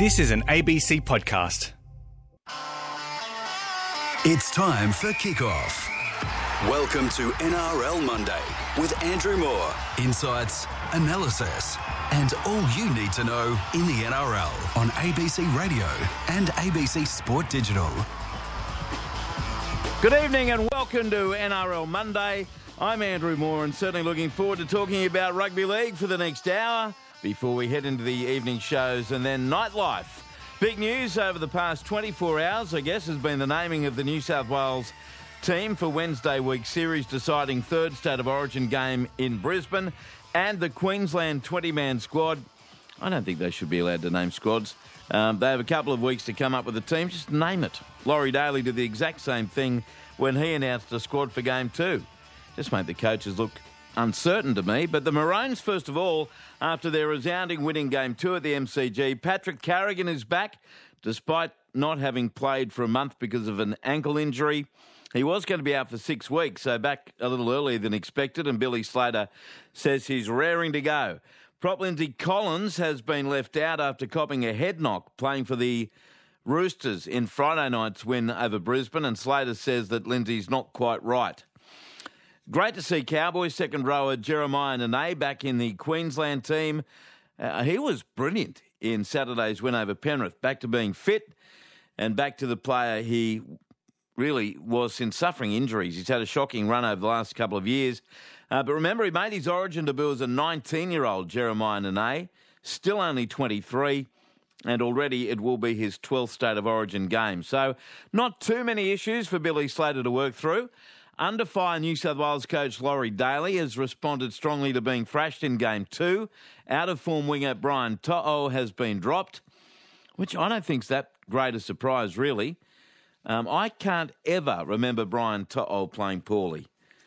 This is an ABC podcast. It's time for Kickoff. Welcome to NRL Monday with Andrew Moore. Insights, analysis, and all you need to know in the NRL on ABC Radio and ABC Sport Digital. Good evening and welcome to NRL Monday. I'm Andrew Moore and certainly looking forward to talking about rugby league for the next hour before we head into the evening shows and then nightlife. Big news over the past 24 hours, I guess, has been the naming of the New South Wales team for Wednesday week series deciding third State of Origin game in Brisbane and the Queensland 20-man squad. I don't think they should be allowed to name squads. They have a couple of weeks to come up with a team. Just name it. Laurie Daly did the exact same thing when he announced a squad for game 2. Just made the coaches look uncertain to me. But the Maroons, first of all, after their resounding win in game 2 at the MCG, Patrick Carrigan is back, despite not having played for a month because of an ankle injury. He was going to be out for 6 weeks, so back a little earlier than expected, and Billy Slater says he's raring to go. Prop Lindsay Collins has been left out after copping a head knock playing for the Roosters in Friday night's win over Brisbane, and Slater says that Lindsay's not quite right. Great to see Cowboys second rower Jeremiah Nene back in the Queensland team. He was brilliant in Saturday's win over Penrith, back to being fit and back to the player he really was since suffering injuries. He's had a shocking run over the last couple of years. But remember, he made his Origin debut as a 19-year-old Jeremiah Nene, still only 23, and already it will be his 12th State of Origin game. So not too many issues for Billy Slater to work through. Under fire, New South Wales coach Laurie Daly has responded strongly to being thrashed in game 2. Out-of-form winger Brian To'o has been dropped, which I don't think's that great a surprise, really. I can't ever remember Brian To'o playing poorly.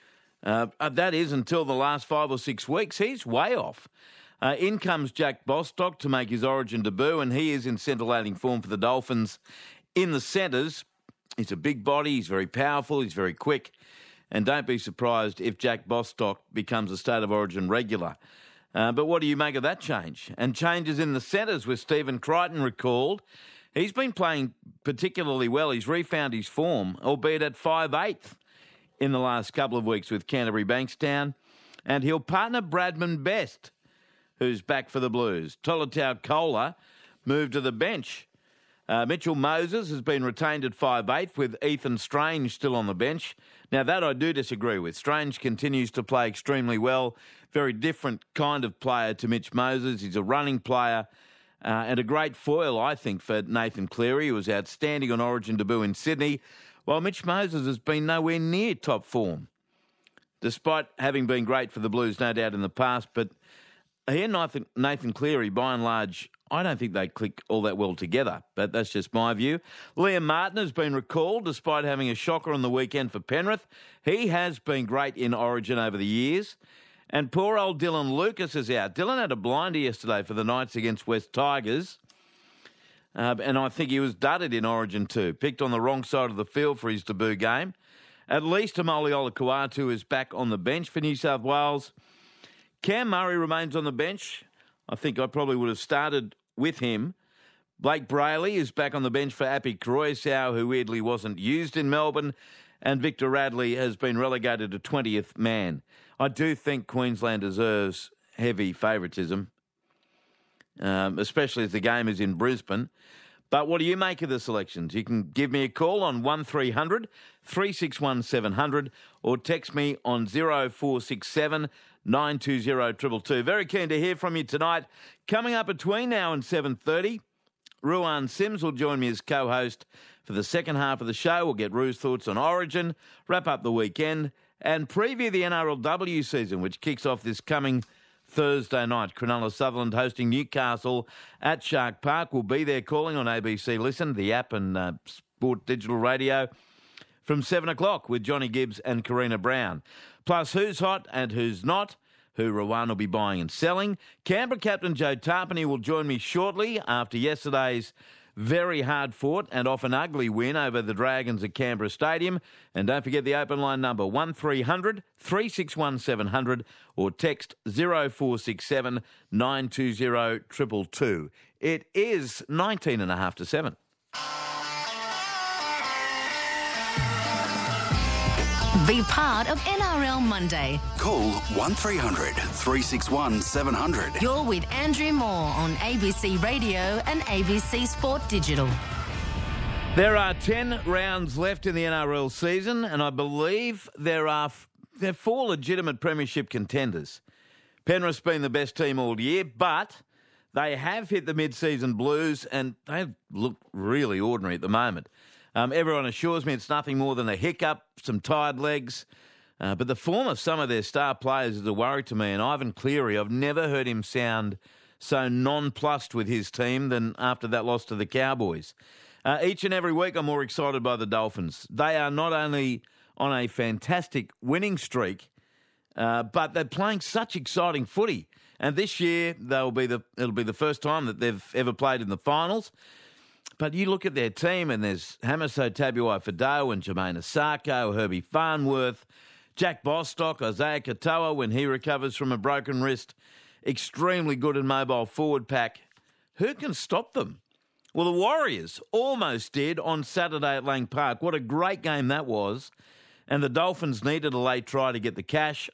That is until the last 5 or 6 weeks. He's way off. In comes Jack Bostock to make his Origin debut, and he is in scintillating form for the Dolphins in the centres. He's a big body, he's very powerful, he's very quick, and don't be surprised if Jack Bostock becomes a State of Origin regular. But what do you make of that change? And changes in the centres with Stephen Crichton recalled. He's been playing particularly well. He's refound his form, albeit at 5'8" in the last couple of weeks with Canterbury Bankstown. And he'll partner Bradman Best, who's back for the Blues. Tolutau Kola moved to the bench. Mitchell Moses has been retained at 5'8", with Ethan Strange still on the bench. Now, that I do disagree with. Strange continues to play extremely well. Very different kind of player to Mitch Moses. He's a running player and a great foil, I think, for Nathan Cleary, who was outstanding on Origin debut in Sydney, while Mitch Moses has been nowhere near top form, despite having been great for the Blues, no doubt, in the past. But he and Nathan Cleary, by and large, I don't think they click all that well together, but that's just my view. Liam Martin has been recalled despite having a shocker on the weekend for Penrith. He has been great in Origin over the years. And poor old Dylan Lucas is out. Dylan had a blinder yesterday for the Knights against West Tigers, and I think he was dudded in Origin too. Picked on the wrong side of the field for his debut game. At least Amoli Olakuatu is back on the bench for New South Wales. Cam Murray remains on the bench. I think I probably would have started with him. Blake Brayley is back on the bench for Api Koroisau, who weirdly wasn't used in Melbourne, and Victor Radley has been relegated to 20th man. I do think Queensland deserves heavy favouritism, especially as the game is in Brisbane. But what do you make of the selections? You can give me a call on 1300 361 700 or text me on 0467 920 222. Very keen to hear from you tonight. Coming up between now and 7:30, Ruan Sims will join me as co-host for the second half of the show. We'll get Ru's thoughts on Origin, wrap up the weekend, and preview the NRLW season, which kicks off this coming Thursday night. Cronulla Sutherland hosting Newcastle at Shark Park. We'll be there calling on ABC Listen, the app and Sport Digital Radio from 7 o'clock with Johnny Gibbs and Karina Brown. Plus who's hot and who's not, who Rowan will be buying and selling. Canberra captain Joe Tarpany will join me shortly after yesterday's very hard-fought and often ugly win over the Dragons at Canberra Stadium. And don't forget the open line number 1300 361 700 or text 0467 920 222. It is 19.5 to 7. Be part of NRL Monday. Call 1300 361 700. You're with Andrew Moore on ABC Radio and ABC Sport Digital. There are 10 rounds left in the NRL season, and I believe there are 4 legitimate premiership contenders. Penrith's been the best team all year, but they have hit the mid-season blues, and they look really ordinary at the moment. Everyone assures me it's nothing more than a hiccup, some tired legs. But the form of some of their star players is a worry to me. And Ivan Cleary, I've never heard him sound so nonplussed with his team than after that loss to the Cowboys. Each and every week I'm more excited by the Dolphins. They are not only on a fantastic winning streak, but they're playing such exciting footy. And this year it'll be the first time that they've ever played in the finals. But you look at their team and there's Hamiso Tabuai-Fidow and Jermaine Asako, Herbie Farnworth, Jack Bostock, Isaiah Katoa when he recovers from a broken wrist. Extremely good and mobile forward pack. Who can stop them? Well, the Warriors almost did on Saturday at Lang Park. What a great game that was. And the Dolphins needed a late try to get the cash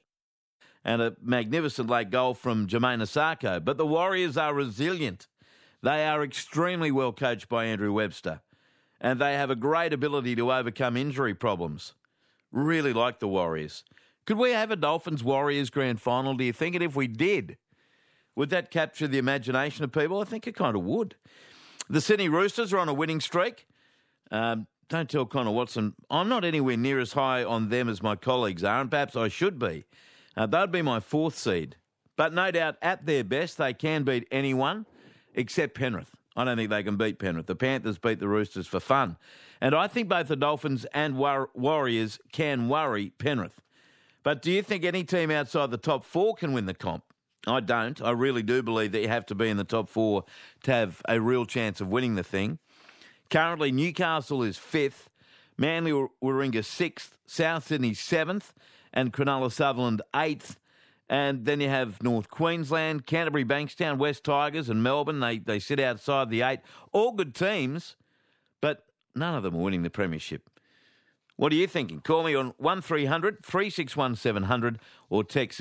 and a magnificent late goal from Jermaine Asako. But the Warriors are resilient. They are extremely well coached by Andrew Webster, and they have a great ability to overcome injury problems. Really like the Warriors. Could we have a Dolphins-Warriors grand final, do you think? And if we did, would that capture the imagination of people? I think it kind of would. The Sydney Roosters are on a winning streak. Don't tell Connor Watson, I'm not anywhere near as high on them as my colleagues are, and perhaps I should be. They'd be my 4th seed. But no doubt, at their best, they can beat anyone. Except Penrith. I don't think they can beat Penrith. The Panthers beat the Roosters for fun. And I think both the Dolphins and Warriors can worry Penrith. But do you think any team outside the top 4 can win the comp? I don't. I really do believe that you have to be in the top 4 to have a real chance of winning the thing. Currently, Newcastle is 5th, Manly Warringah 6th, South Sydney 7th, and Cronulla Sutherland 8th. And then you have North Queensland, Canterbury Bankstown, West Tigers and Melbourne. They sit outside the 8. All good teams, but none of them are winning the premiership. What are you thinking? Call me on 1300 361 700 or text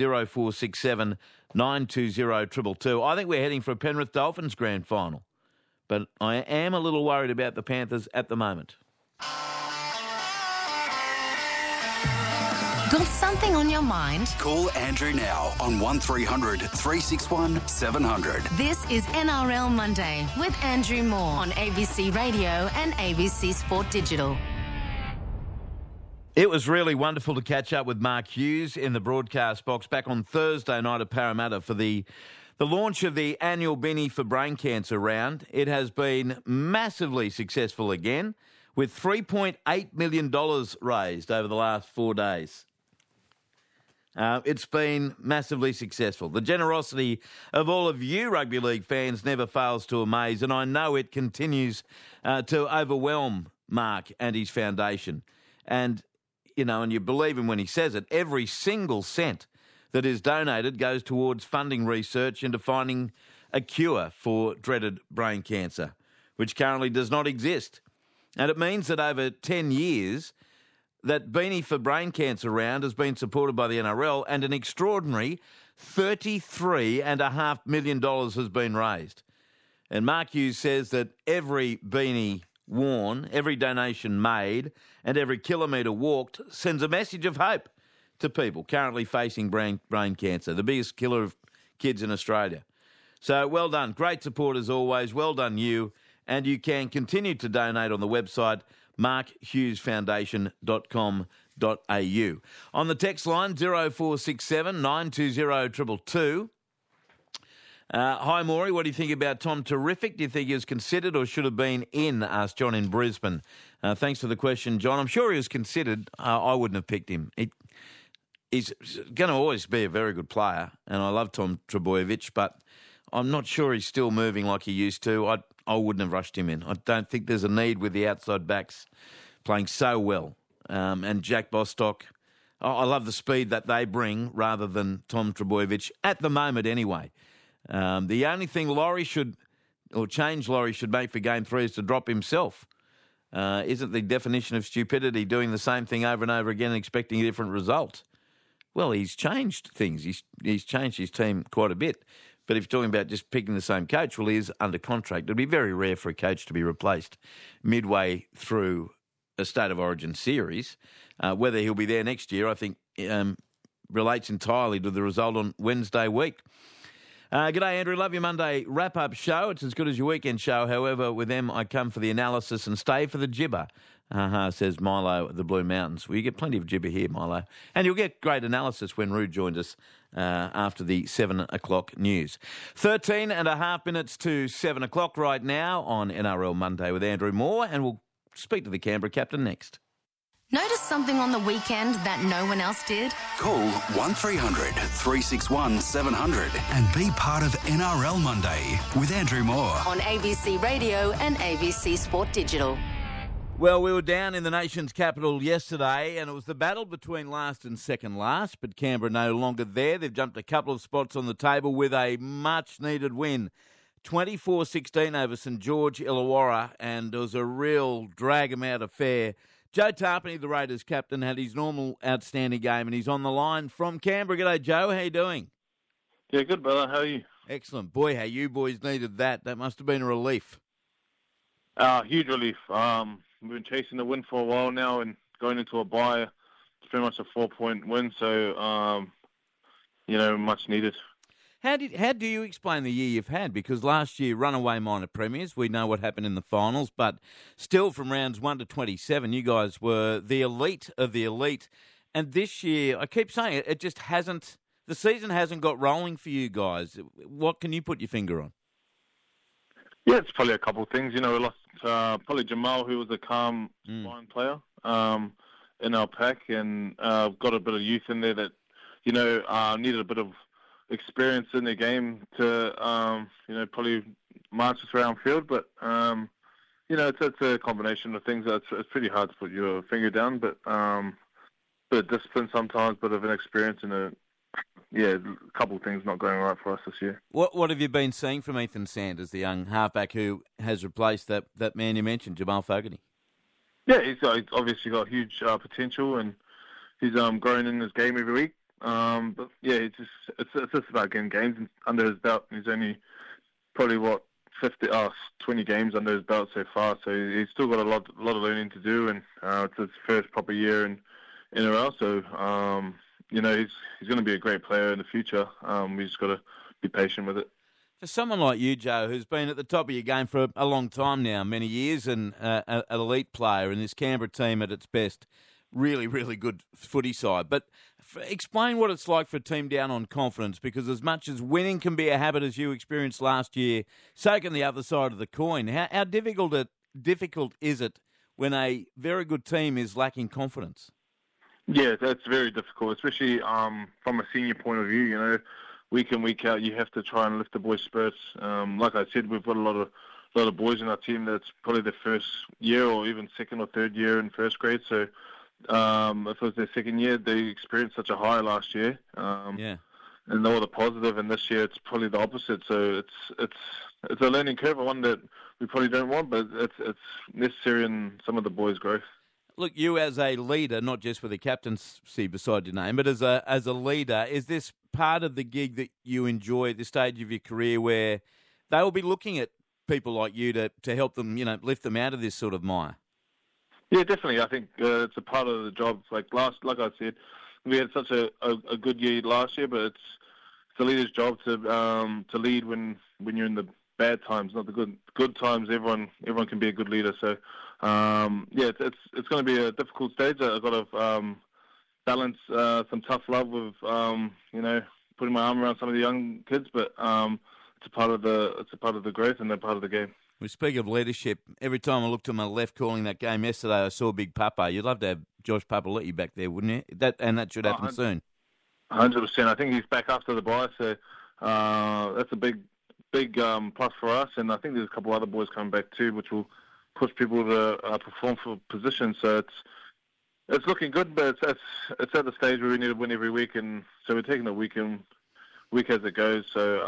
0467 920 222. I think we're heading for a Penrith Dolphins grand final, but I am a little worried about the Panthers at the moment. Got something on your mind? Call Andrew now on 1300 361 700. This is NRL Monday with Andrew Moore on ABC Radio and ABC Sport Digital. It was really wonderful to catch up with Mark Hughes in the broadcast box back on Thursday night at Parramatta for the launch of the annual Beanie for Brain Cancer round. It has been massively successful again, with $3.8 million raised over the last 4 days. It's been massively successful. The generosity of all of you rugby league fans never fails to amaze, and I know it continues to overwhelm Mark and his foundation. And, you know, and you believe him when he says it, every single cent that is donated goes towards funding research into finding a cure for dreaded brain cancer, which currently does not exist. And it means that over 10 years, that Beanie for Brain Cancer round has been supported by the NRL and an extraordinary $33.5 million has been raised. And Mark Hughes says that every beanie worn, every donation made and every kilometre walked sends a message of hope to people currently facing brain cancer, the biggest killer of kids in Australia. So well done. Great support as always. Well done you. And you can continue to donate on the website markhughesfoundation.com.au. On the text line, 0467 920 222. Hi, Maury. What do you think about Tom Terrific? Do you think he was considered or should have been in? Asked John in Brisbane. Thanks for the question, John. I'm sure he was considered. I wouldn't have picked him. He's going to always be a very good player, and I love Tom Trbojevic, but I'm not sure he's still moving like he used to. I wouldn't have rushed him in. I don't think there's a need with the outside backs playing so well. And Jack Bostock, I love the speed that they bring rather than Tom Trbojevic, at the moment anyway. The only thing Laurie should make for Game 3 is to drop himself. Isn't the definition of stupidity doing the same thing over and over again and expecting a different result? Well, he's changed things. He's changed his team quite a bit. But if you're talking about just picking the same coach, well, he is under contract. It'd be very rare for a coach to be replaced midway through a State of Origin series. Whether he'll be there next year, I think, relates entirely to the result on Wednesday week. G'day, Andrew. Love your Monday wrap-up show. It's as good as your weekend show. However, with them, I come for the analysis and stay for the gibber, says Milo at the Blue Mountains. Well, you get plenty of gibber here, Milo. And you'll get great analysis when Roo joins us after the 7 o'clock news. 13 and a half minutes to 7 o'clock right now on NRL Monday with Andrew Moore, and we'll speak to the Canberra captain next. Notice something on the weekend that no one else did? Call 1300 361 700 and be part of NRL Monday with Andrew Moore. On ABC Radio and ABC Sport Digital. Well, we were down in the nation's capital yesterday, and it was the battle between last and second last, but Canberra no longer there. They've jumped a couple of spots on the table with a much-needed win. 24-16 over St George Illawarra, and it was a real drag-em-out affair. Joe Tarpany, the Raiders captain, had his normal outstanding game, and he's on the line from Canberra. G'day, Joe. How you doing? Yeah, good, brother. How are you? Excellent. Boy, how you boys needed that. That must have been a relief. Huge relief. We've been chasing the win for a while now, and going into a bye, it's pretty much a 4-point win, so, much needed. How do you explain the year you've had? Because last year, runaway minor premiers, we know what happened in the finals, but still from rounds 1 to 27, you guys were the elite of the elite. And this year, I keep saying it, the season hasn't got rolling for you guys. What can you put your finger on? Yeah, it's probably a couple of things. We lost probably Jamal, who was a calm, fine player in our pack, and got a bit of youth in there that, needed a bit of experience in the game to, probably march us around field. But, it's a combination of things. It's pretty hard to put your finger down, but bit of discipline sometimes, bit of an experience, and a couple of things not going right for us this year. What have you been seeing from Ethan Sanders, the young halfback who has replaced that man you mentioned, Jamal Fogarty? Yeah, he's obviously got huge potential, and he's growing in his game every week. But yeah, it's just about getting games under his belt. He's only probably 20 games under his belt so far, so he's still got a lot of learning to do, and it's his first proper year in NRL. So he's going to be a great player in the future. We just got to be patient with it. For someone like you, Joe, who's been at the top of your game for a long time now, many years, and an elite player, and this Canberra team at its best, really, really good footy side. But explain what it's like for a team down on confidence, because as much as winning can be a habit, as you experienced last year, so can the other side of the coin. How difficult is it when a very good team is lacking confidence? Yeah, that's very difficult, especially from a senior point of view. Week in, week out, you have to try and lift the boys' spirits. Like I said, we've got a lot of boys in our team that's probably their first year or even second or third year in first grade. So if it was their second year, they experienced such a high last year. And all the positive, and this year it's probably the opposite. So it's a learning curve, one that we probably don't want, but it's necessary in some of the boys' growth. Look, you as a leader, not just with a captaincy beside your name, but as a leader, is this part of the gig that you enjoy at this stage of your career, where they will be looking at people like you to help them, lift them out of this sort of mire? Yeah, definitely. I think it's a part of the job. Like I said, we had such a good year last year, but it's the leader's job to lead when you're in the bad times, not the good times. Everyone can be a good leader. So it's going to be a difficult stage. I've got to balance some tough love with putting my arm around some of the young kids, but it's a part of the growth and they're part of the game. We speak of leadership. Every time I looked to my left calling that game yesterday, I saw Big Papa. You'd love to have Josh Papali'i back there, wouldn't you? That should happen soon. 100%. I think he's back after the bye, so that's a big big plus for us, and I think there's a couple other boys coming back too, which will push people to perform for positions. So it's looking good, but it's at the stage where we need to win every week, and so we're taking it week as it goes. So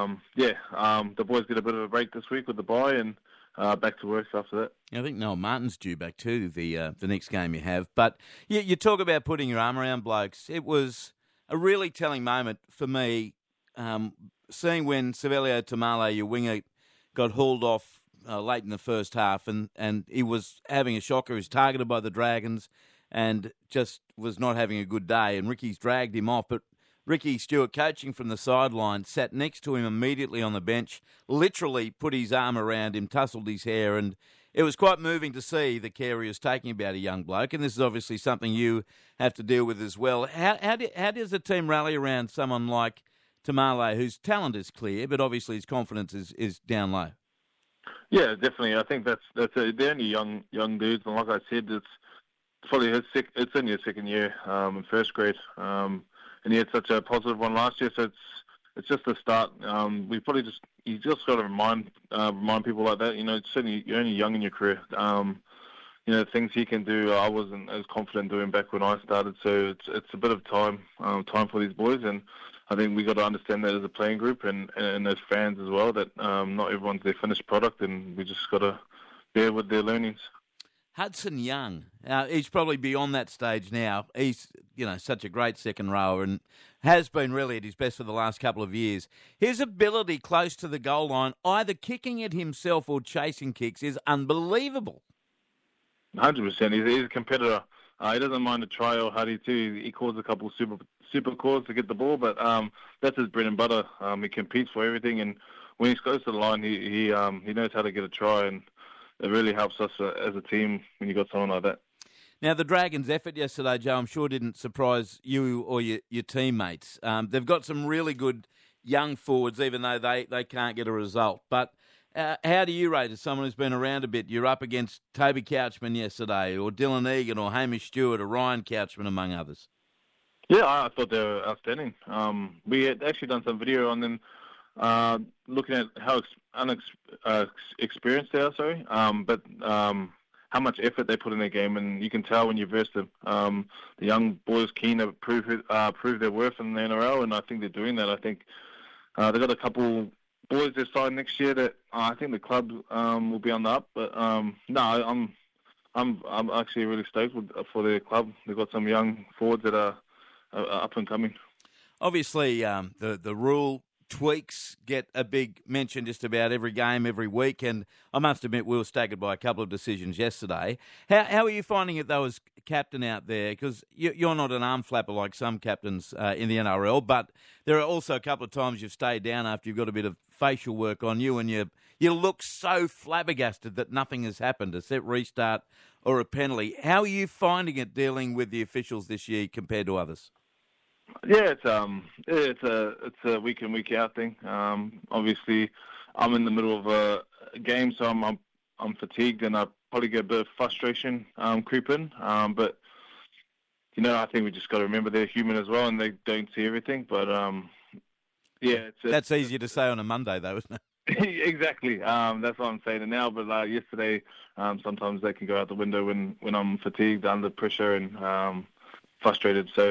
the boys get a bit of a break this week with the bye, and back to work after that. I think Noel Martin's due back too, the next game you have. But you talk about putting your arm around blokes. It was a really telling moment for me, seeing when Savelio Tamale, your winger, got hauled off late in the first half, and he was having a shocker. He was targeted by the Dragons and just was not having a good day, and Ricky's dragged him off. But Ricky Stewart, coaching from the sideline, sat next to him immediately on the bench, literally put his arm around him, tussled his hair, and it was quite moving to see the care he was taking about a young bloke. And this is obviously something you have to deal with as well. How does the team rally around someone like Tamale, whose talent is clear, but obviously his confidence is down low? Yeah, definitely. I think that's they're only young dudes, and like I said, it's probably it's only his second year in first grade. And he had such a positive one last year, so it's just a start. You just got to remind people like that. You're only young in your career. Things he can do, I wasn't as confident doing back when I started. So it's a bit of time for these boys, and I think we got to understand that as a playing group and as fans as well. That not everyone's their finished product, and we just got to bear with their learnings. Hudson Young, he's probably beyond that stage now. He's, such a great second rower and has been really at his best for the last couple of years. His ability close to the goal line, either kicking it himself or chasing kicks, is unbelievable. 100%. He's a competitor. He doesn't mind a try or hurry too. He calls a couple super calls to get the ball, but that's his bread and butter. He competes for everything, and when he's close to the line, he knows how to get a try, and it really helps us as a team when you got someone like that. Now, the Dragons' effort yesterday, Joe, I'm sure didn't surprise you or your teammates. They've got some really good young forwards, even though they can't get a result. But how do you rate as someone who's been around a bit? You're up against Toby Couchman yesterday, or Dylan Egan, or Hamish Stewart, or Ryan Couchman, among others. Yeah, I thought they were outstanding. We had actually done some video on them, looking at how experienced they are, but how much effort they put in their game, and you can tell when you verse them. The young boys keen to prove their worth in the NRL, and I think they're doing that. I think they've got a couple boys they're signing next year that I think the club will be on the up. But no, I'm actually really stoked for their club. They've got some young forwards that are up and coming. Obviously, the rule tweaks get a big mention just about every game, every week, and I must admit we were staggered by a couple of decisions yesterday. How are you finding it, though, as captain out there? Because you're not an arm flapper like some captains in the NRL, but there are also a couple of times you've stayed down after you've got a bit of facial work on you, and you look so flabbergasted that nothing has happened, a set restart or a penalty. How are you finding it dealing with the officials this year compared to others? Yeah, it's a week in, week out thing. Obviously, I'm in the middle of a game, so I'm fatigued, and I probably get a bit of frustration creep in. But I think we just got to remember they're human as well, and they don't see everything. But that's easier to say on a Monday, though, isn't it? Exactly. That's what I'm saying now. But yesterday, sometimes they can go out the window when I'm fatigued, under pressure, and frustrated. So.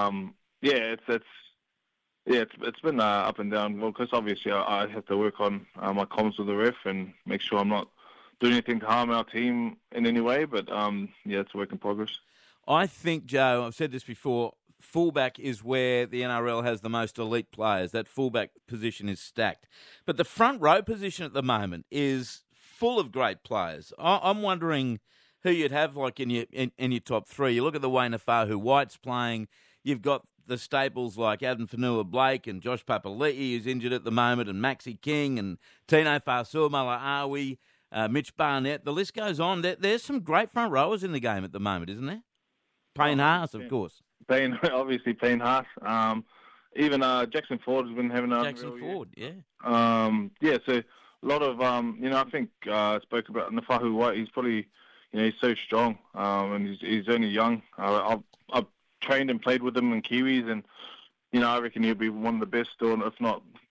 It's been up and down. Well, because obviously I have to work on my comms with the ref and make sure I'm not doing anything to harm our team in any way. But it's a work in progress. I think, Joe, I've said this before, fullback is where the NRL has the most elite players. That fullback position is stacked. But the front row position at the moment is full of great players. I'm wondering who you'd have like in your top three. You look at the way Nafa'u-White's playing. You've got the staples like Adam Fanua-Blake and Josh Papali'i, who's injured at the moment, and Maxi King and Tino Fa'asuamaleaui, Mitch Barnett. The list goes on. There's some great front rowers in the game at the moment, isn't there? Payne Haas, of course. Obviously Payne Haas. Even Jackson Ford has been having a Jackson Ford, year. So a lot of, I think I spoke about Nafa'u-White. He's probably, he's so strong, and he's only young. I've trained and played with him in Kiwis, and I reckon he'll be one of the best, or if not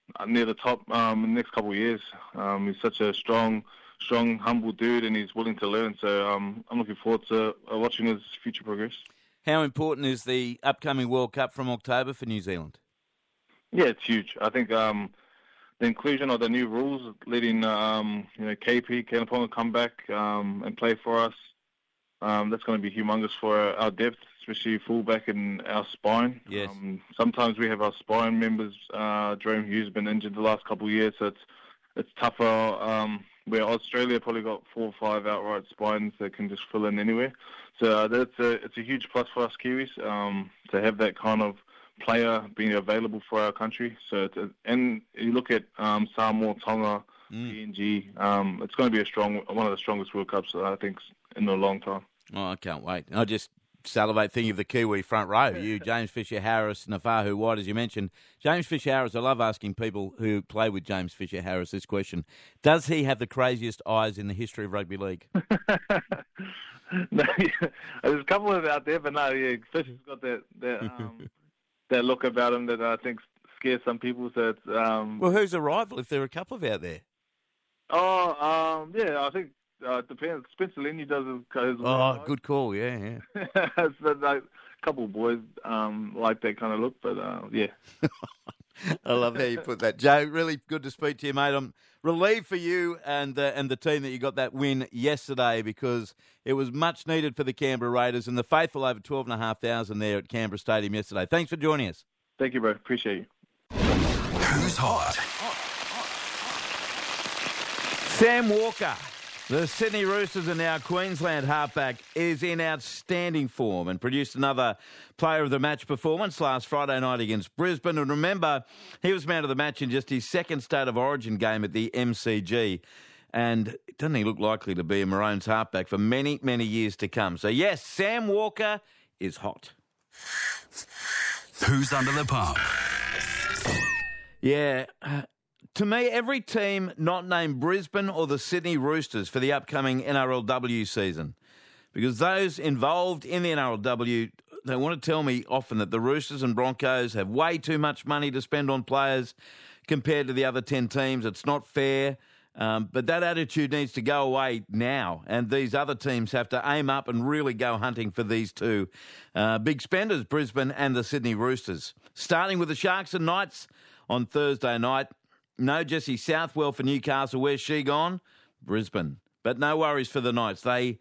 near the top in the next couple of years. He's such a strong, humble dude, and he's willing to learn. So I'm looking forward to watching his future progress. How important is the upcoming World Cup from October for New Zealand? Yeah, it's huge. I think the inclusion of the new rules, letting KP, Kanaponga come back and play for us, that's going to be humongous for our depth, especially fullback and our spine. Yes. Sometimes we have our spine members. Jerome Hughes has been injured the last couple of years, so it's tougher. Where Australia probably got 4 or 5 outright spines that can just fill in anywhere. So it's a huge plus for us Kiwis to have that kind of player being available for our country. So and you look at Samoa, Tonga, PNG, it's going to be one of the strongest World Cups I think in a long time. Oh, I can't wait. I just salivate thinking of the Kiwi front row. You, James Fisher-Harris, Nafahu White, as you mentioned. James Fisher-Harris, I love asking people who play with James Fisher-Harris this question. Does he have the craziest eyes in the history of rugby league? No, there's a couple of out there, but no, yeah, Fisher's got that look about him that I think scares some people. So it's, well, who's a rival if there are a couple of out there? Yeah, I think it depends. Spencer Lenny does his good call, yeah. So, like, a couple of boys like that kind of look, but yeah. I love how you put that. Joe, really good to speak to you, mate. I'm relieved for you and the team that you got that win yesterday because it was much needed for the Canberra Raiders and the faithful over 12,500 there at Canberra Stadium yesterday. Thanks for joining us. Thank you, bro. Appreciate you. Who's hot? Sam Walker, the Sydney Roosters and now Queensland halfback, is in outstanding form and produced another player of the match performance last Friday night against Brisbane. And remember, he was man of the match in just his second State of Origin game at the MCG. And doesn't he look likely to be a Maroons halfback for many, many years to come? So yes, Sam Walker is hot. Who's under the pump? Yeah. To me, every team not named Brisbane or the Sydney Roosters for the upcoming NRLW season, because those involved in the NRLW, they want to tell me often that the Roosters and Broncos have way too much money to spend on players compared to the other 10 teams. It's not fair, but that attitude needs to go away now, and these other teams have to aim up and really go hunting for these two big spenders, Brisbane and the Sydney Roosters. Starting with the Sharks and Knights on Thursday night. No Jessie Southwell for Newcastle. Where's she gone? Brisbane. But no worries for the Knights. I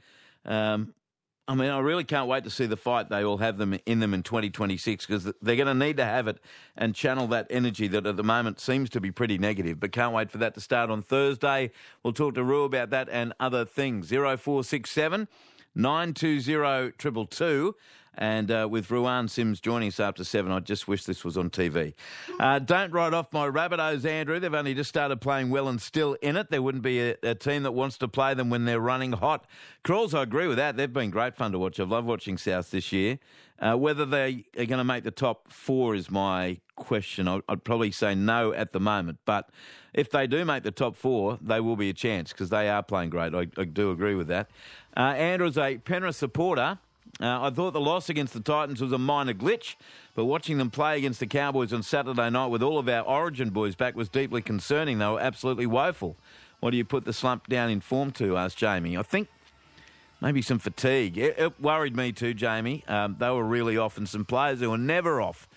really can't wait to see the fight they all have in them in 2026 because they're going to need to have it and channel that energy that at the moment seems to be pretty negative. But can't wait for that to start on Thursday. We'll talk to Rue about that and other things. 0467 920 222. And with Ruan Sims joining us after 7, I just wish this was on TV. Don't write off my Rabbitohs, Andrew. They've only just started playing well and still in it. There wouldn't be a team that wants to play them when they're running hot. Crawls, I agree with that. They've been great fun to watch. I've loved watching South this year. Whether they are going to make the top 4 is my question. I'd probably say no at the moment. But if they do make the top 4, they will be a chance because they are playing great. I do agree with that. Andrew is a Penrith supporter. I thought the loss against the Titans was a minor glitch, but watching them play against the Cowboys on Saturday night with all of our Origin boys back was deeply concerning. They were absolutely woeful. What do you put the slump down in form to, asked Jamie. I think maybe some fatigue. It worried me too, Jamie. They were really off, and some players who were never off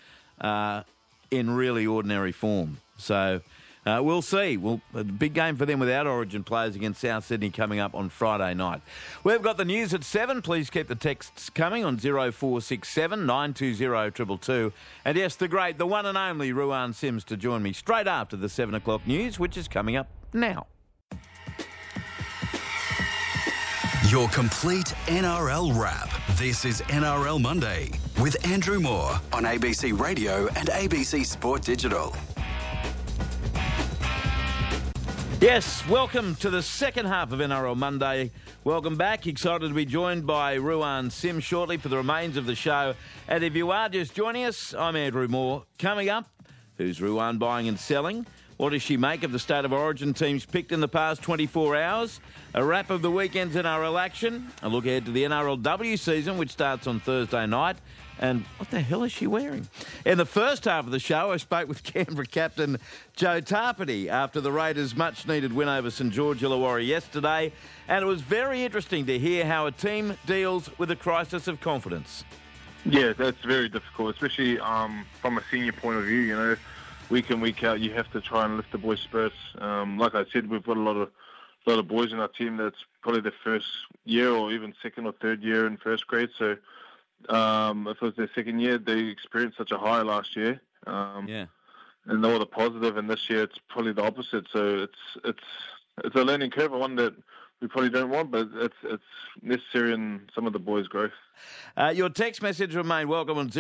in really ordinary form. So we'll see. A big game for them without Origin players against South Sydney coming up on Friday night. We've got the news at 7. Please keep the texts coming on 0467 920 222. And yes, the great, the one and only Ruan Sims to join me straight after the 7 o'clock news, which is coming up now. Your complete NRL wrap. This is NRL Monday with Andrew Moore on ABC Radio and ABC Sport Digital. Yes, welcome to the second half of NRL Monday. Welcome back. Excited to be joined by Ruan Sims shortly for the remains of the show. And if you are just joining us, I'm Andrew Moore. Coming up, who's Ruan buying and selling? What does she make of the State of Origin teams picked in the past 24 hours? A wrap of the weekend's NRL action. A look ahead to the NRLW season, which starts on Thursday night. And what the hell is she wearing? In the first half of the show, I spoke with Canberra captain Joe Tarpany after the Raiders' much-needed win over St George Illawarra yesterday. And it was very interesting to hear how a team deals with a crisis of confidence. Yeah, that's very difficult, especially from a senior point of view. You know, week in, week out, you have to try and lift the boys' spirits. Like I said, we've got a lot of boys in our team that's probably their first year or even second or third year in first grade. So if it was their second year, they experienced such a high last year. And all the positive, and this year it's probably the opposite. So it's a learning curve, one that we probably don't want, but it's necessary in some of the boys' growth. Your text message remained welcome on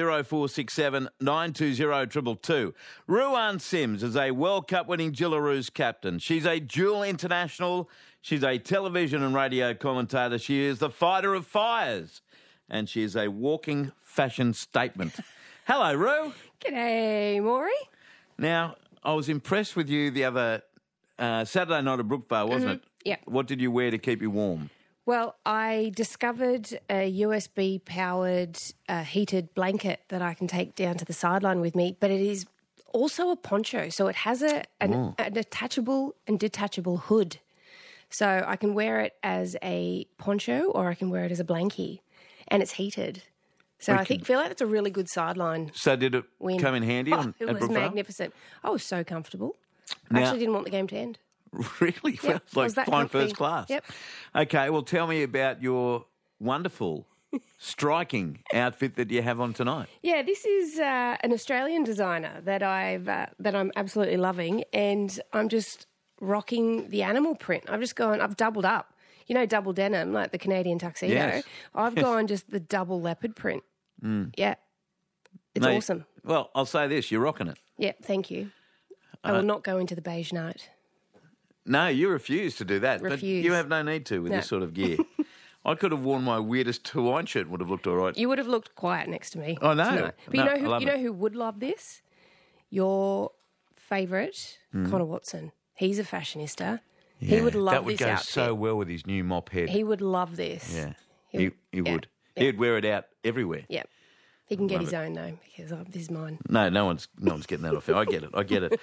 0467 920 222. Ruan Sims is a World Cup winning Jillaroos captain. She's a dual international. She's a television and radio commentator. She is the fighter of fires. And she is a walking fashion statement. Hello, Roo. G'day, Maury. Now, I was impressed with you the other Saturday night at Brookvale, wasn't it? Yep. What did you wear to keep you warm? Well, I discovered a USB-powered heated blanket that I can take down to the sideline with me, but it is also a poncho. So it has an attachable and detachable hood. So I can wear it as a poncho or I can wear it as a blankie, and it's heated. So I feel like it's a really good sideline. So did it come in handy at It was Brookvale? magnificent. I was so comfortable. I actually didn't want the game to end. Really? Yep. Well, it's like flying comfy. first class. Yep. Okay, well, tell me about your wonderful, striking outfit that you have on tonight. Yeah, this is an Australian designer that I'm absolutely loving, and I'm just rocking the animal print. I've doubled up. You know, double denim, like the Canadian tuxedo. Yes. I've gone just the double leopard print. Yeah. It's awesome. Well, I'll say this, you're rocking it. Yeah, thank you. I will not go into the beige night. No, you refuse to do that. Refuse. But you have no need to with this sort of gear. I could have worn my weirdest Hawaiian shirt, would have looked all right. You would have looked quiet next to me. Oh, no. tonight. But No, you know who would love this? Your favourite, Connor Watson. He's a fashionista. Yeah, he would love that would this go outfit. so well with his new mop head. He would love this. Yeah, He he would. Yeah. He'd wear it out everywhere. Yeah. He can get his own, though, because this is mine. No one's getting that off him. I get it.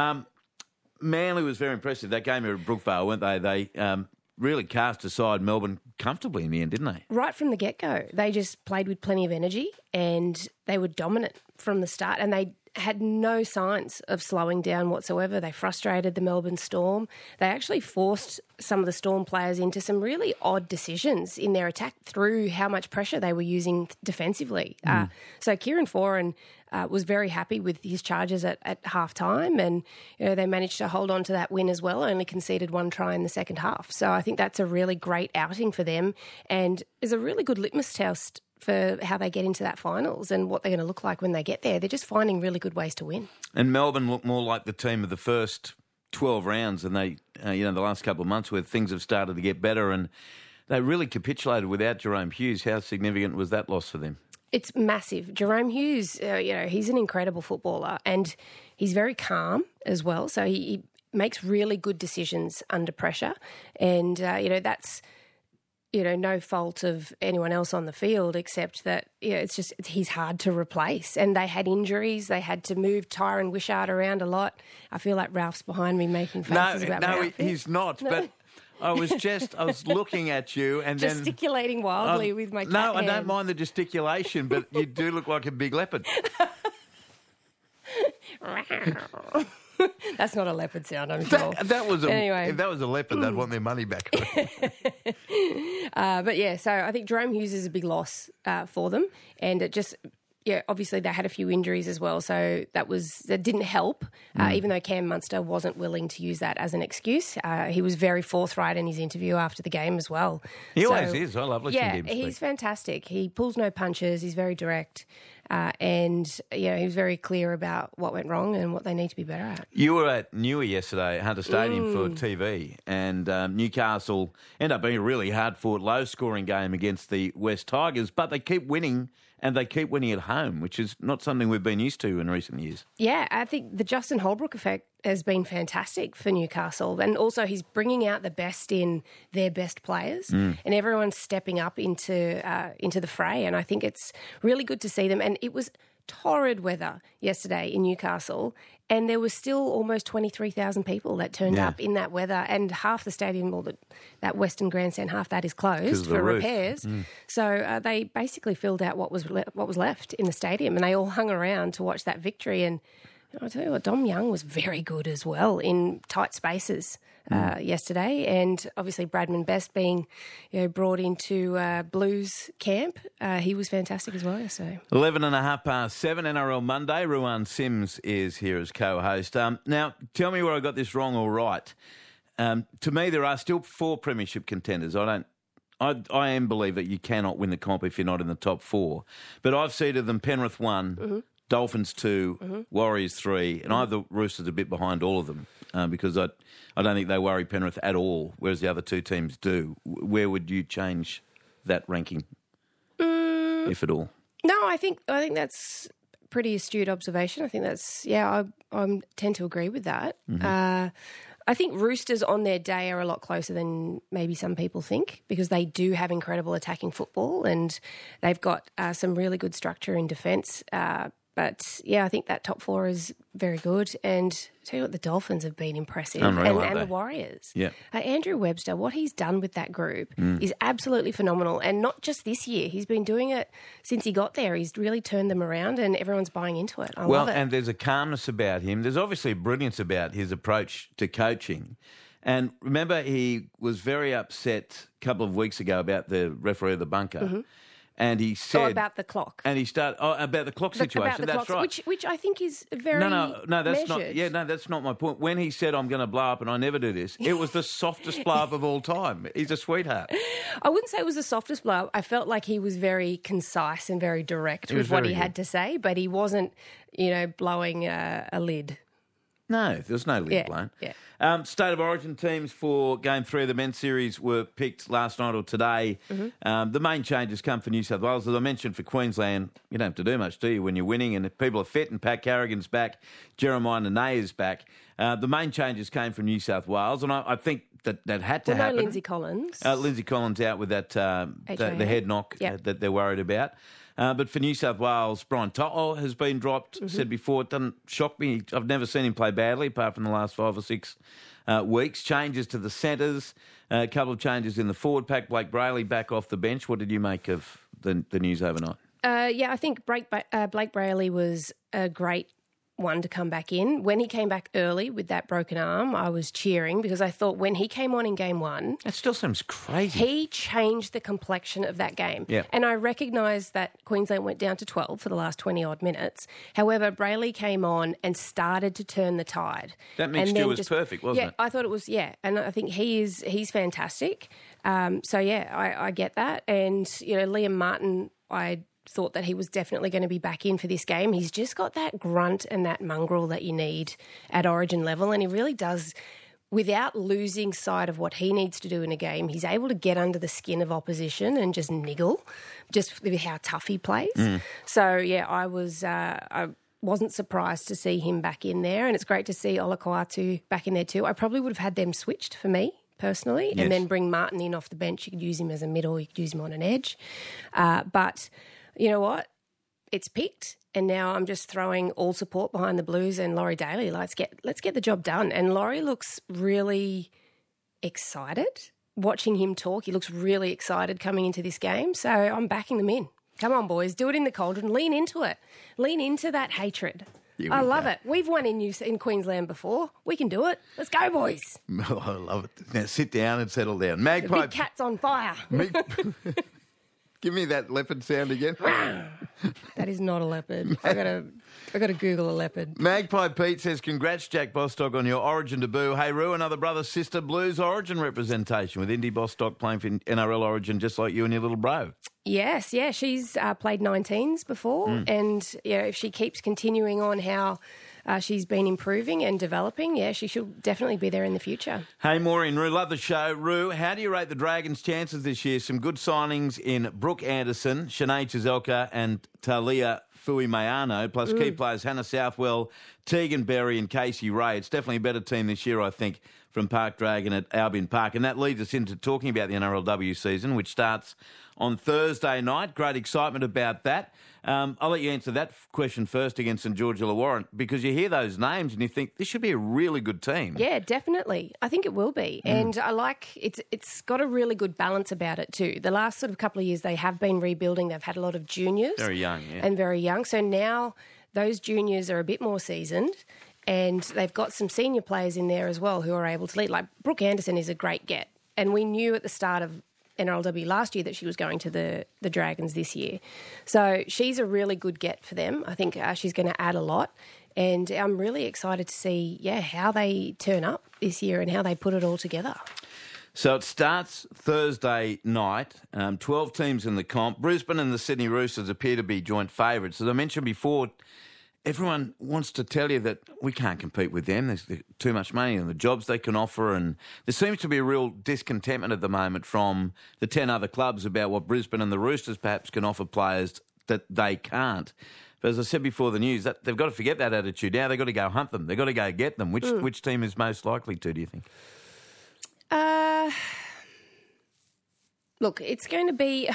Manly was very impressive. That game at Brookvale, weren't they? They really cast aside Melbourne comfortably in the end, didn't they? Right from the get-go. They just played with plenty of energy and they were dominant from the start, and they had no signs of slowing down whatsoever. They frustrated the Melbourne Storm. They actually forced some of the Storm players into some really odd decisions in their attack through how much pressure they were using defensively. So Kieran Foran was very happy with his charges at half-time, and they managed to hold on to that win as well, only conceded one try in the second half. So I think that's a really great outing for them and is a really good litmus test for how they get into that finals and what they're going to look like when they get there. They're just finding really good ways to win. And Melbourne look more like the team of the first 12 rounds than they, the last couple of months where things have started to get better, and they really capitulated without Jerome Hughes. How significant was that loss for them? It's massive. Jerome Hughes, he's an incredible footballer and he's very calm as well. So he makes really good decisions under pressure, and that's no fault of anyone else on the field except that he's hard to replace. And they had injuries. They had to move Tyron Wishart around a lot. I feel like Ralph's behind me making faces about my outfit. No, he's not. No. But I was looking at you and gesticulating wildly with my cat No, hands. I don't mind the gesticulation, but you do look like a big leopard. That's not a leopard sound, I'm sure. Anyway. If that was a leopard, they'd want their money back. But yeah, so I think Jerome Hughes is a big loss for them, and it just obviously they had a few injuries as well, so that didn't help. Even though Cam Munster wasn't willing to use that as an excuse, he was very forthright in his interview after the game as well. He always is. I love listening to him speak. Yeah, he's fantastic. He pulls no punches. He's very direct. And he was very clear about what went wrong and what they need to be better at. You were at Newey yesterday, Hunter Stadium, for TV, and Newcastle ended up being a really hard-fought, low-scoring game against the West Tigers, but they keep winning, and they keep winning at home, which is not something we've been used to in recent years. Yeah, I think the Justin Holbrook effect has been fantastic for Newcastle. And also he's bringing out the best in their best players and everyone's stepping up into the fray. And I think it's really good to see them. And it was torrid weather yesterday in Newcastle and there was still almost 23,000 people that turned up in that weather and half the stadium, or that Western Grandstand, half that is closed for repairs. So they basically filled out what was left in the stadium and they all hung around to watch that victory. And I'll tell you what, Dom Young was very good as well in tight spaces yesterday. And obviously Bradman Best being brought into Blues camp, he was fantastic as well yesterday. 11:30 past 7, NRL Monday. Ruan Sims is here as co-host. Now, tell me where I got this wrong or right. To me, there are still 4 premiership contenders. I am believe that you cannot win the comp if you're not in the top 4. But I've seeded them Penrith 1, Dolphins 2, Warriors 3, and I have the Roosters a bit behind all of them because I don't think they worry Penrith at all, whereas the other 2 teams do. Where would you change that ranking, if at all? No, I think that's pretty astute observation. I think that's I tend to agree with that. I think Roosters on their day are a lot closer than maybe some people think because they do have incredible attacking football and they've got some really good structure in defence. But, I think that top 4 is very good. And I tell you what, the Dolphins have been impressive. Unreal, and the Warriors. Yeah. Andrew Webster, what he's done with that group is absolutely phenomenal. And not just this year. He's been doing it since he got there. He's really turned them around and everyone's buying into it. I love it. And there's a calmness about him. There's obviously a brilliance about his approach to coaching. And remember, he was very upset a couple of weeks ago about the referee of the bunker. And he said... about the clock. And he started... about the clock situation. That's right. Which I think is very No, that's measured. not... that's not my point. When he said, I'm going to blow up and I never do this, it was the softest blow up of all time. He's a sweetheart. I wouldn't say it was the softest blow up. I felt like he was very concise and very direct with what he had to say, but he wasn't, blowing a lid. No, there's no lid blown. Yeah. State of Origin teams for Game 3 of the men's series were picked last night or today. The main changes come for New South Wales. As I mentioned, for Queensland, you don't have to do much, do you, when you're winning? And if people are fit and Pat Carrigan's back, Jeremiah Nene is back. The main changes came from New South Wales, and I think that had to happen. No Lindsay Collins. Lindsay Collins out with that the head knock that they're worried about. But for New South Wales, Brian To'o has been dropped. Said before, it doesn't shock me. I've never seen him play badly, apart from the last 5 or 6 weeks. Changes to the centres, a couple of changes in the forward pack. Blake Brayley back off the bench. What did you make of the news overnight? I think Blake Brayley was a great one to come back in. When he came back early with that broken arm, I was cheering because I thought when he came on in game 1... That still seems crazy. He changed the complexion of that game. Yeah. And I recognise that Queensland went down to 12 for the last 20-odd minutes. However, Brayley came on and started to turn the tide. That mixture was perfect, wasn't it? I thought it was, and I think he's fantastic. I get that. And, Liam Martin, I thought that he was definitely going to be back in for this game. He's just got that grunt and that mongrel that you need at Origin level, and he really does, without losing sight of what he needs to do in a game. He's able to get under the skin of opposition and just niggle, just with how tough he plays. So, I wasn't surprised to see him back in there, and it's great to see Olakau'atu back in there too. I probably would have had them switched for me personally, and then bring Martin in off the bench. You could use him as a middle, you could use him on an edge. But you know what? It's picked, and now I'm just throwing all support behind the Blues and Laurie Daly. Let's get the job done. And Laurie looks really excited. Watching him talk, he looks really excited coming into this game. So I'm backing them in. Come on, boys, do it in the cauldron. Lean into it. Lean into that hatred. I love it. We've won in Queensland before. We can do it. Let's go, boys. I love it. Now sit down and settle down. Magpie. The big cat's on fire. Give me that leopard sound again. That is not a leopard. I got to Google a leopard. Magpie Pete says, congrats, Jack Bostock, on your Origin debut. Hey, Roo, another brother-sister Blues Origin representation with Indy Bostock playing for NRL Origin just like you and your little bro. Yes, she's played 19s before, and if she keeps continuing on how she's been improving and developing, she should definitely be there in the future. Hey, Maureen, Roo, love the show. Roo, how do you rate the Dragons' chances this year? Some good signings in Brooke Anderson, Shanae Chizelka and Talia Fui Mayano, plus key players Hannah Southwell, Tegan Berry and Casey Ray. It's definitely a better team this year, I think, from Park Dragon at Albion Park. And that leads us into talking about the NRLW season, which starts on Thursday night. Great excitement about that. I'll let you answer that question first against St George Illawarra, because you hear those names and you think this should be a really good team. Yeah, definitely. I think it will be. And I like it's got a really good balance about it too. The last sort of couple of years they have been rebuilding. They've had a lot of juniors. Very young, yeah. And very young. So now those juniors are a bit more seasoned, and they've got some senior players in there as well who are able to lead. Like Brooke Anderson is a great get. And we knew at the start of NRLW last year that she was going to the Dragons this year. So she's a really good get for them. I think she's going to add a lot. And I'm really excited to see, how they turn up this year and how they put it all together. So it starts Thursday night, 12 teams in the comp. Brisbane and the Sydney Roosters appear to be joint favourites. As I mentioned before, everyone wants to tell you that we can't compete with them. There's too much money and the jobs they can offer. And there seems to be a real discontentment at the moment from the 10 other clubs about what Brisbane and the Roosters perhaps can offer players that they can't. But as I said before the news, that they've got to forget that attitude now. They've got to go hunt them. They've got to go get them. Which team is most likely to, do you think? Look, it's going to be...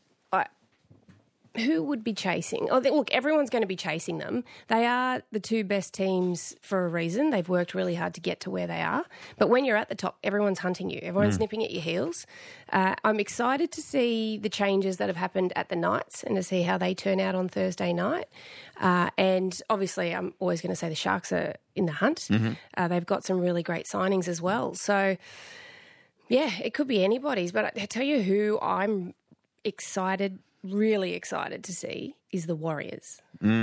who would be chasing? Look, everyone's going to be chasing them. They are the two best teams for a reason. They've worked really hard to get to where they are. But when you're at the top, everyone's hunting you. Everyone's nipping at your heels. I'm excited to see the changes that have happened at the Knights and to see how they turn out on Thursday night. And obviously, I'm always going to say the Sharks are in the hunt. They've got some really great signings as well. So, yeah, it could be anybody's. But I tell you who I'm really excited to see is the Warriors.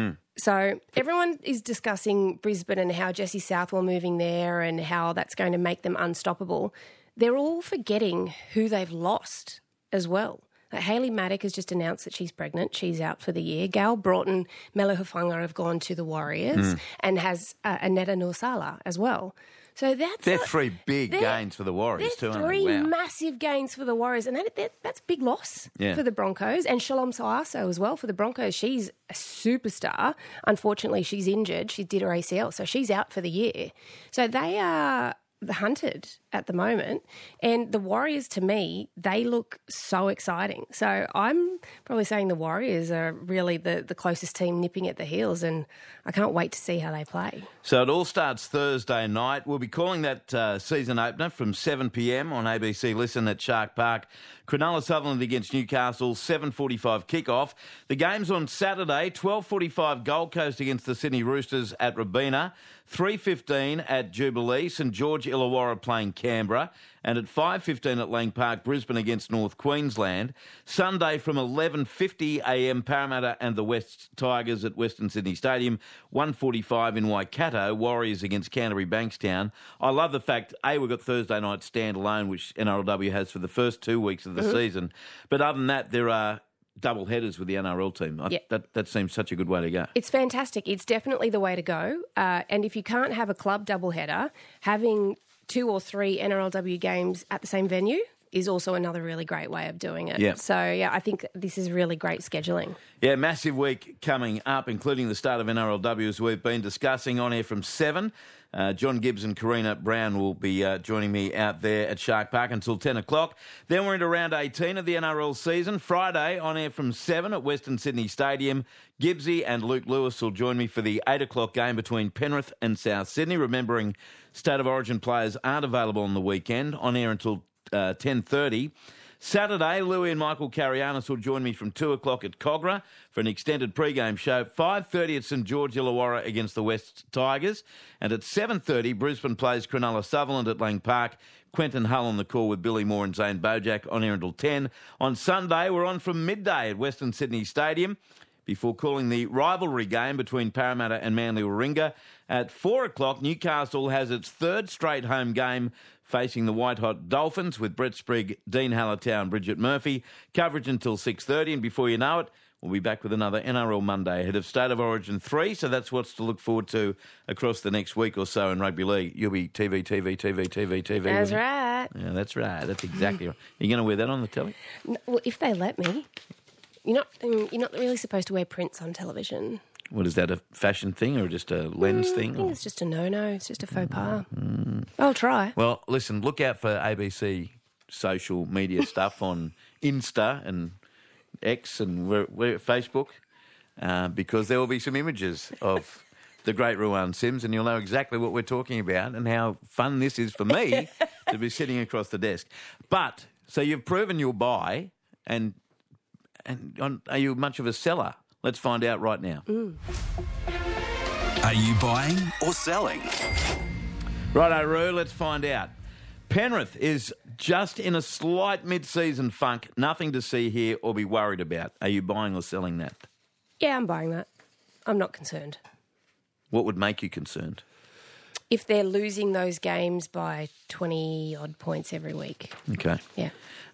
So everyone is discussing Brisbane and how Jessie Southwell moving there and how that's going to make them unstoppable. They're all forgetting who they've lost as well. Like Hayley Maddock has just announced that she's pregnant. She's out for the year. Gal Broughton, Mela Hufanga have gone to the Warriors and has Aneta Norsala as well. So they're three big gains for the Warriors too, aren't they? Three massive gains for the Warriors, and that's a big loss for the Broncos. And Shalom Soaso as well for the Broncos. She's a superstar. Unfortunately, she's injured. She did her ACL, so she's out for the year. So they are the hunted at the moment. And the Warriors, to me, they look so exciting. So I'm probably saying the Warriors are really the closest team nipping at the heels, and I can't wait to see how they play. So it all starts Thursday night. We'll be calling that season opener from 7 p.m. on ABC Listen at Shark Park. Cronulla Sutherland against Newcastle, 7:45 kickoff. The game's on Saturday, 12:45 Gold Coast against the Sydney Roosters at Robina, 3:15 at Jubilee, St George Illawarra playing Canberra, and at 5:15 at Lang Park, Brisbane against North Queensland. Sunday from 11:50am, Parramatta and the West Tigers at Western Sydney Stadium, 1:45 in Waikato, Warriors against Canterbury Bankstown. I love the fact, we've got Thursday night standalone, which NRLW has for the first 2 weeks of the season. But other than that, there are double headers with the NRL team. That seems such a good way to go. It's fantastic. It's definitely the way to go. And if you can't have a club double header, having 2 or 3 NRLW games at the same venue is also another really great way of doing it. Yeah. So, I think this is really great scheduling. Yeah, massive week coming up, including the start of NRLW, as we've been discussing on air from 7. John Gibbs and Karina Brown will be joining me out there at Shark Park until 10 o'clock. Then we're into round 18 of the NRL season. Friday on air from 7 at Western Sydney Stadium. Gibbsy and Luke Lewis will join me for the 8 o'clock game between Penrith and South Sydney. Remembering State of Origin players aren't available on the weekend. On air until 10:30. Saturday, Louis and Michael Carianis will join me from 2 o'clock at Cogra for an extended pre-game show. 5:30 at St George Illawarra against the West Tigers. And at 7:30, Brisbane plays Cronulla Sutherland at Lang Park. Quentin Hull on the call with Billy Moore and Zane Bojack on air until 10. On Sunday, we're on from midday at Western Sydney Stadium before calling the rivalry game between Parramatta and Manly Warringah. At 4 o'clock, Newcastle has its third straight home game facing the White-Hot Dolphins with Brett Sprigg, Dean Hallertau and Bridget Murphy. Coverage until 6:30, and before you know it, we'll be back with another NRL Monday ahead of State of Origin 3, so that's what's to look forward to across the next week or so in Rugby League. You'll be TV. That's right. Yeah, that's right. That's exactly right. Are you going to wear that on the telly? No, well, if they let me. You're not really supposed to wear prints on television. What is that, a fashion thing or just a lens thing? I think it's just a no-no. It's just a faux pas. I'll try. Well, listen, look out for ABC social media stuff on Insta and X and Facebook because there will be some images of the great Ruan Sims and you'll know exactly what we're talking about and how fun this is for me to be sitting across the desk. But, so you've proven you'll buy and are you much of a seller? Let's find out right now. Are you buying or selling? Righto, Roo, let's find out. Penrith is just in a slight mid-season funk. Nothing to see here or be worried about. Are you buying or selling that? Yeah, I'm buying that. I'm not concerned. What would make you concerned? If they're losing those games by 20-odd points every week. Okay. Yeah.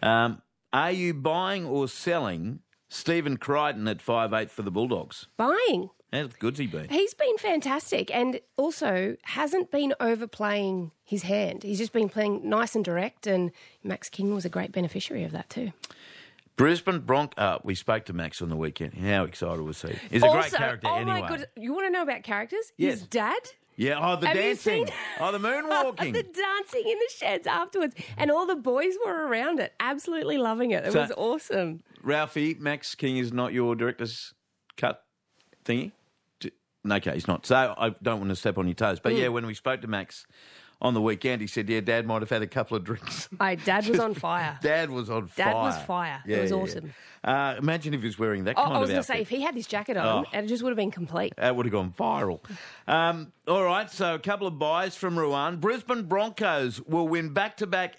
Are you buying or selling Stephen Crichton at 5'8" for the Bulldogs? Buying. How good's he been? He's been fantastic and also hasn't been overplaying his hand. He's just been playing nice and direct, and Max King was a great beneficiary of that too. Brisbane we spoke to Max on the weekend. How excited was he? He's a great character anyway. Oh my God, you want to know about characters? Yes. His dad? Yeah, the Have you dancing. seen- The moonwalking. The dancing in the sheds afterwards. And all the boys were around it, absolutely loving it. It was awesome. Ralphie, Max King is not your director's cut thingy? Okay, he's not. So I don't want to step on your toes. But yeah, when we spoke to Max on the weekend, he said, Dad might have had a couple of drinks. Dad was on fire. Dad was on fire. Dad was fire. Yeah, it was awesome. Yeah. Imagine if he was wearing that kind of outfit. I was going to say, if he had this jacket on, it just would have been complete. That would have gone viral. All right, so a couple of buys from Ruan. Brisbane Broncos will win back-to-back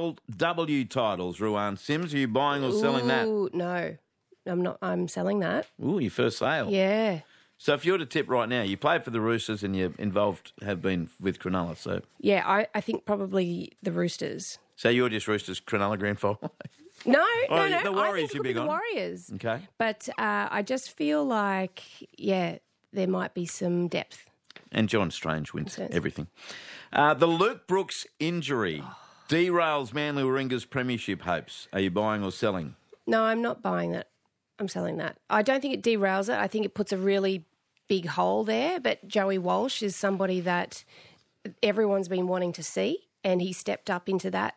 NRLW titles, Ruan Sims. Are you buying or selling that? Ooh, no. I'm not. I'm selling that. Ooh, your first sale. Yeah. So if you were to tip right now, you played for the Roosters and you're involved, have been with Cronulla, so... Yeah, I think probably the Roosters. So you're just Roosters Cronulla grand final? No. The Warriors I think it you're could be big the on. Warriors. Okay. But I just feel like, there might be some depth. And John Strange wins Yes. everything. The Luke Brooks injury derails Manly Warringah's premiership hopes. Are you buying or selling? No, I'm not buying that. I'm selling that. I don't think it derails it. I think it puts a really big hole there. But Joey Walsh is somebody that everyone's been wanting to see, and he stepped up into that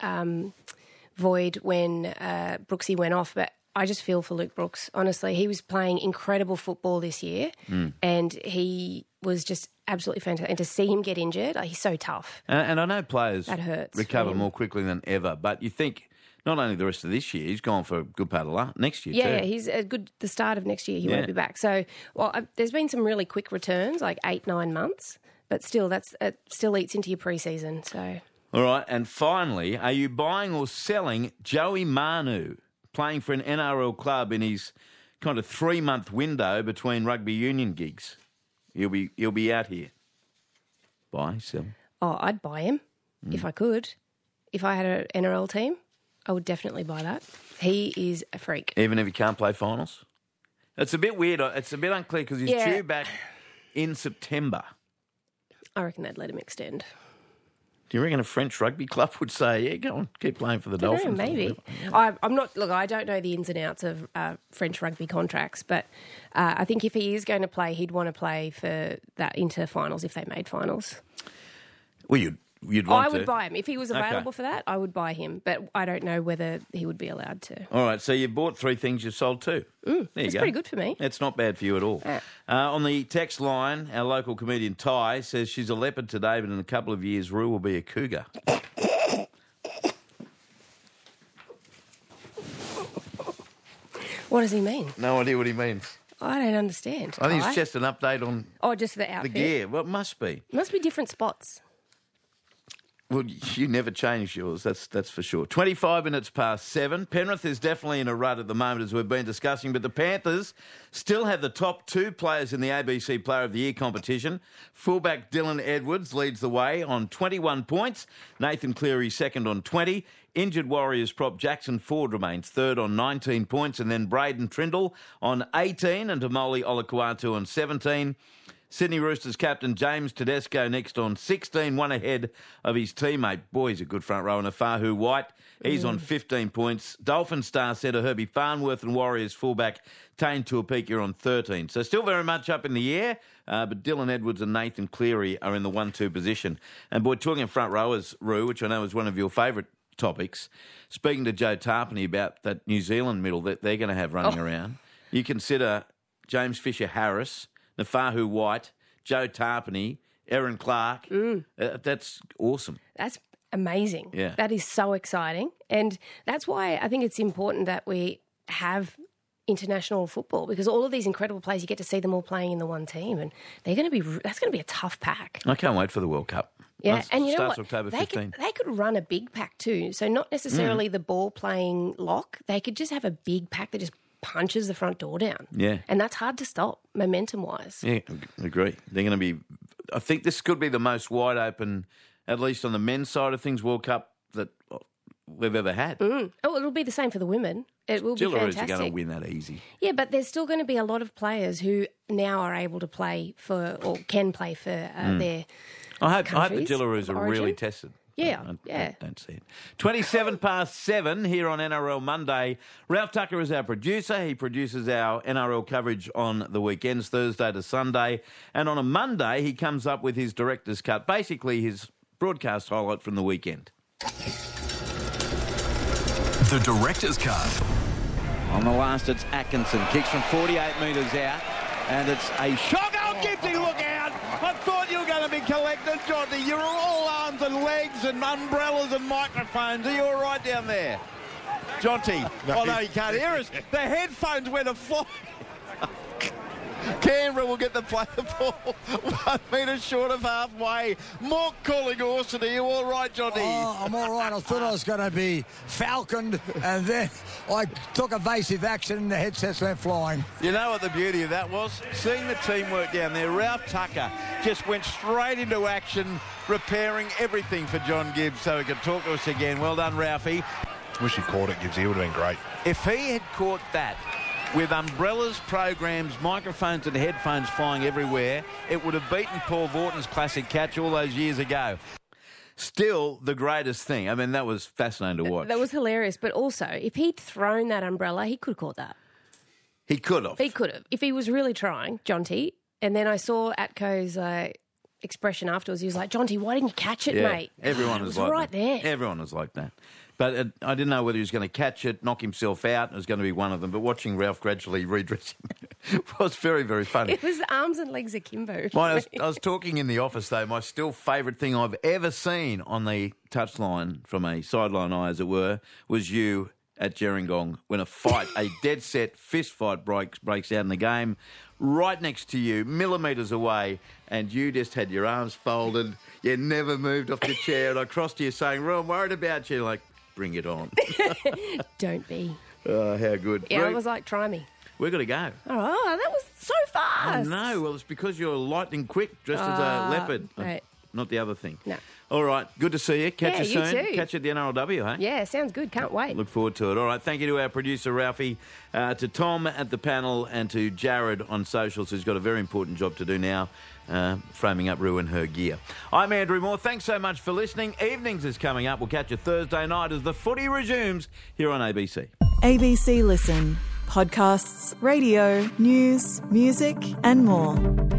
void when Brooksy went off. But I just feel for Luke Brooks. Honestly, he was playing incredible football this year, and he was just absolutely fantastic. And to see him get injured, he's so tough. And I know players That hurts recover for him. more quickly than ever, but you think not only the rest of this year, he's gone for a good part of next year Yeah, too. he's the start of next year. He Yeah. won't be back. So, there's been some really quick returns, like 8-9 months, but still, it still eats into your pre-season. So, All right, and finally, are you buying or selling Joey Manu, playing for an NRL club in his kind of 3-month window between rugby union gigs? He'll be out here. Buy, sell. I'd buy him if I could. If I had an NRL team, I would definitely buy that. He is a freak. Even if he can't play finals? It's a bit weird. It's a bit unclear because he's due back in September. I reckon they'd let him extend. Do you reckon a French rugby club would say, yeah, go on, keep playing for the Dolphins? Maybe. I'm not. Look, I don't know the ins and outs of French rugby contracts, but I think if he is going to play, he'd want to play for that into finals if they made finals. Well, you'd want I to. would buy him. If he was available for that, I would buy him. But I don't know whether he would be allowed to. All right, so you bought 3 things, you sold 2. There you That's go. pretty good for me. It's not bad for you at all. Yeah. On the text line, our local comedian Ty says she's a leopard today, but in a couple of years, Rue will be a cougar. What does he mean? No idea what he means. I don't understand. I think Ty? it's just an update on just the the outfit. gear. Well, it must be. Must be different spots. Well, you never change yours, that's for sure. 25 minutes past 7. Penrith is definitely in a rut at the moment, as we've been discussing, but the Panthers still have the top 2 players in the ABC Player of the Year competition. Fullback Dylan Edwards leads the way on 21 points. Nathan Cleary second on 20. Injured Warriors prop Jackson Ford remains third on 19 points, and then Braden Trindle on 18 and Tamoli Olakuatu on 17. Sydney Roosters captain James Tedesco next on 16, one ahead of his teammate. Boy, he's a good front row. And Fahu White, he's on 15 points. Dolphin star centre Herbie Farnworth and Warriors fullback Tane Tuapika on 13. So still very much up in the air, but Dylan Edwards and Nathan Cleary are in the 1-2 position. And boy, talking of front rowers, Roo, which I know is one of your favourite topics, speaking to Joe Tarpany about that New Zealand middle that they're going to have running around, you consider James Fisher-Harris, Nafahu White, Joe Tarpany, Erin Clark. That's awesome. That's amazing. Yeah. That is so exciting. And that's why I think it's important that we have international football, because all of these incredible players, you get to see them all playing in the one team, and that's going to be a tough pack. I can't wait for the World Cup. Yeah, and you know what? October 15. They could run a big pack too. So not necessarily the ball playing lock. They could just have a big pack that just punches the front door down. Yeah. And that's hard to stop, momentum-wise. Yeah, I agree. They're going to be... I think this could be the most wide open, at least on the men's side of things, World Cup that we've ever had. Oh, it'll be the same for the women. It will be fantastic. Are going to win that easy. Yeah, but there's still going to be a lot of players who now are able to play for, or can play for their I hope the countries Gillaroos of are really origin. tested. Yeah, I don't see it. 7:27 here on NRL Monday. Ralph Tucker is our producer. He produces our NRL coverage on the weekends, Thursday to Sunday. And on a Monday, he comes up with his director's cut, basically his broadcast highlight from the weekend. The director's cut. On the last, it's Atkinson. Kicks from 48 metres out. And it's a shot. Oh, Gibsy, look out! I thought you were going to be collected, Jonty. You're all arms and legs and umbrellas and microphones. Are you all right down there? Jonty. No, you can't hear us. The headphones went afloat. Canberra will get the play the ball 1 metre short of halfway. More calling Orson. Are you all right, Jonty? Oh, I'm all right. I thought I was going to be falconed, and then I took evasive action and the headsets went flying. You know what the beauty of that was? Seeing the teamwork down there. Ralph Tucker just went straight into action, repairing everything for John Gibbs so he could talk to us again. Well done, Ralphie. Wish he caught it, Gibbs. He would have been great. If he had caught that with umbrellas, programs, microphones and headphones flying everywhere, it would have beaten Paul Vorton's classic catch all those years ago. Still the greatest thing. I mean, that was fascinating to watch. That was hilarious. But also, if he'd thrown that umbrella, he could have caught that. He could have. He could have. If he was really trying, Jonty. And then I saw Atco's expression afterwards. He was like, Jonty, why didn't you catch it, mate? Everyone was like right that. there. Everyone was like that. But I didn't know whether he was going to catch it, knock himself out. It was going to be one of them. But watching Ralph gradually redressing was very, very funny. It was arms and legs akimbo. I was talking in the office, though. My still favourite thing I've ever seen on the touchline, from a sideline eye, as it were, was you at Gerringong when a dead set fist fight breaks out in the game, right next to you, millimetres away, and you just had your arms folded. You never moved off the chair, and I crossed to you saying, "Ro, I'm worried about you." Like, bring it on. Don't be. Oh, how good. Yeah, I was like, try me. We've got to go. Oh, that was so fast. No, well, it's because you're lightning quick, dressed as a leopard. Right. Not the other thing. No. All right, good to see you. Catch you soon. Too. Catch you at the NRLW, hey? Yeah, sounds good. Can't wait. Look forward to it. All right, thank you to our producer, Ralphie, to Tom at the panel, and to Jared on socials, who's got a very important job to do now, framing up Rue and her gear. I'm Andrew Moore. Thanks so much for listening. Evenings is coming up. We'll catch you Thursday night as the footy resumes here on ABC. ABC Listen. Podcasts, radio, news, music and more.